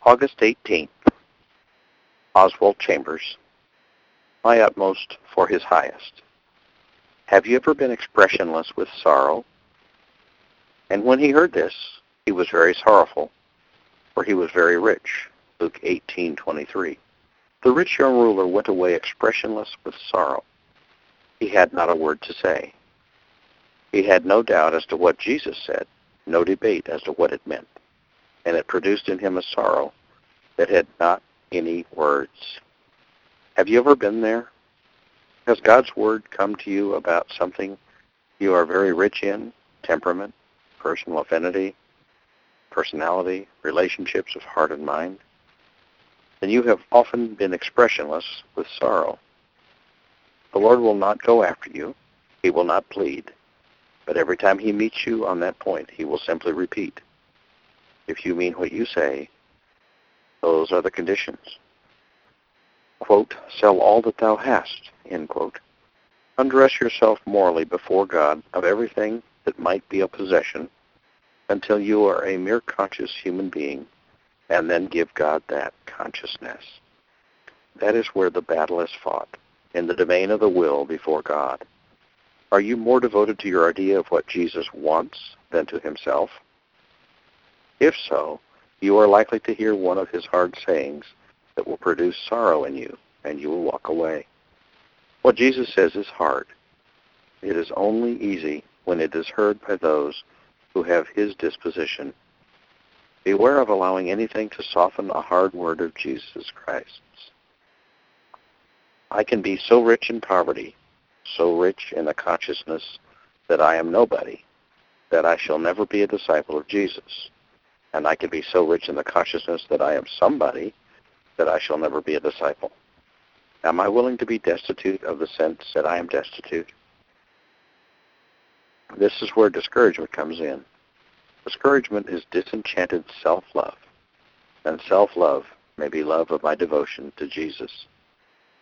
August 18th. Oswald Chambers. My utmost for his highest. Have you ever been expressionless with sorrow? And when he heard this, he was very sorrowful, for he was very rich. Luke 18:23. The rich young ruler went away expressionless with sorrow. He had not a word to say. He had no doubt as to what Jesus said, no debate as to what it meant, and it produced in him a sorrow that had not any words. Have you ever been there? Has God's word come to you about something you are very rich in? Temperament, personal affinity, personality, relationships of heart and mind? Then you have often been expressionless with sorrow. The Lord will not go after you. He will not plead. But every time he meets you on that point, he will simply repeat, if you mean what you say, those are the conditions. Quote, sell all that thou hast, end quote. Undress yourself morally before God of everything that might be a possession until you are a mere conscious human being, and then give God that consciousness. That is where the battle is fought, in the domain of the will before God. Are you more devoted to your idea of what Jesus wants than to himself? If so, you are likely to hear one of his hard sayings that will produce sorrow in you, and you will walk away. What Jesus says is hard. It is only easy when it is heard by those who have his disposition. Beware of allowing anything to soften a hard word of Jesus Christ's. I can be so rich in poverty, so rich in the consciousness that I am nobody, that I shall never be a disciple of Jesus. And I can be so rich in the consciousness that I am somebody, that I shall never be a disciple. Am I willing to be destitute of the sense that I am destitute? This is where discouragement comes in. Discouragement is disenchanted self-love, and self-love may be love of my devotion to Jesus.